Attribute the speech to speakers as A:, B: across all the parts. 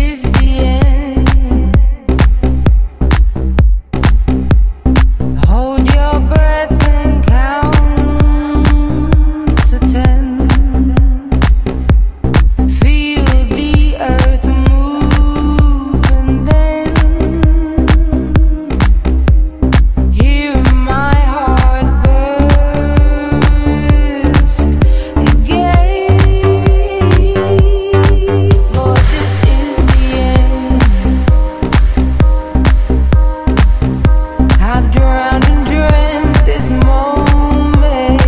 A: is the end. Hold your breath and count to 10. Feel the earth move and then hear my heart burst again. For this is the end. I've drowned and dreamt this moment,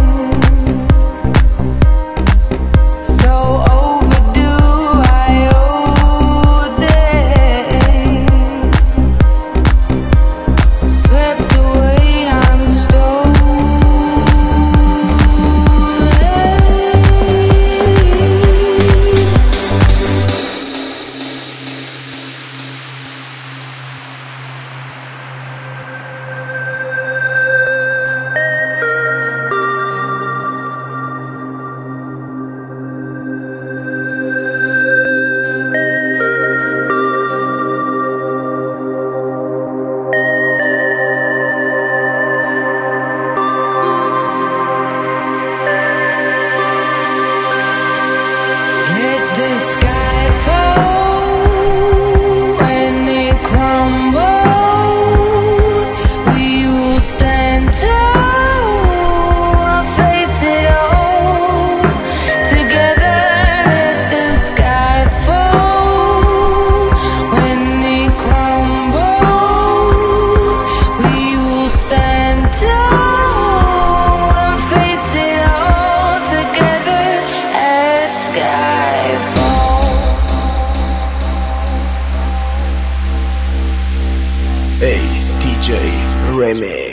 A: so overdue. I owed it. Swept away, I'm stolen. Let the sky fall when it crumbles. We will stand tall, face it all together. Let the sky fall when it crumbles. We will stand tall, face it all together at skyfall.
B: Hey, DJ Remix.